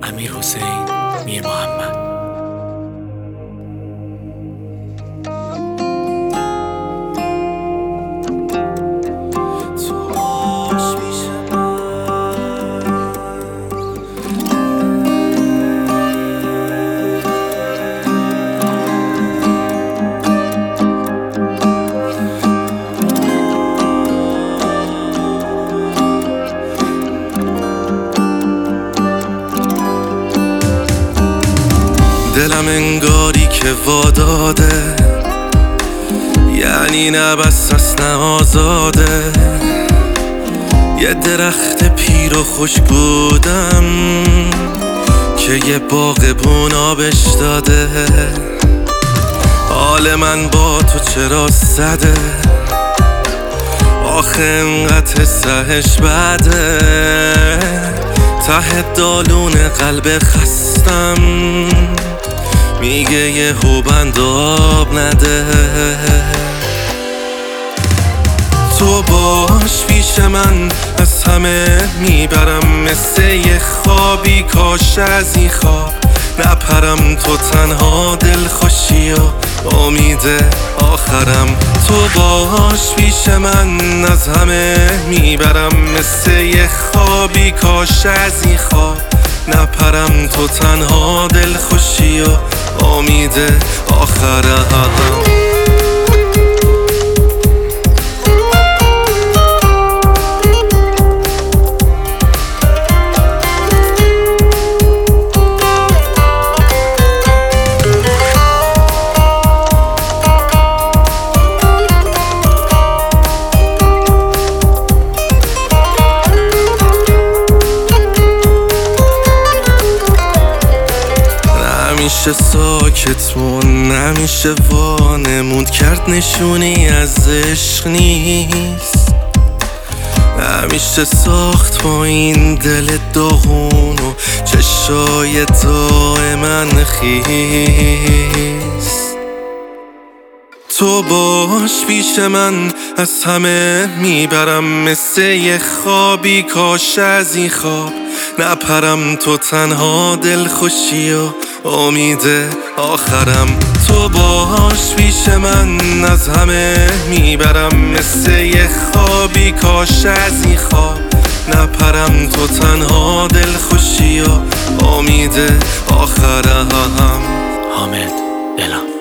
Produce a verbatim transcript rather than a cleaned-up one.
امیرحسین میرمحمد. دلم انگاری که واداده، یعنی نه بس است نه آزاده. یه درخت پیر و خوش بودم که یه باغبون آبش داده. حال من با تو چرا زده؟ آخه انقدر سهش بده. ته دالون قلب خستم میگه یه هوبند آب نده. تو باش پیش من از همه میبرم، مثل یه خوابی کاش از این خواب نپرم. تو تنها دلخوشی و امید آخرم. تو باش پیش من از همه میبرم، مثل یه خوابی کاش از این خواب نپرم. تو تنها دلخوشی و امید آخرم. نمیشه ساکت مون، نمیشه وانمود کرد، نشونی از عشق نیست. نمیشه ساخت با این دل داغون و چشای دائما خیس. تو باش پیش من از همه میبرم، مثل یه خوابی کاش از این خواب نپرم. تو تنها دلخوشی و امید آخرم. تو باش پیش من از همه میبرم، مثل یه خوابی کاش از این خواب نپرم. تو تنها دلخوشی و امید آخرم. حامد دلم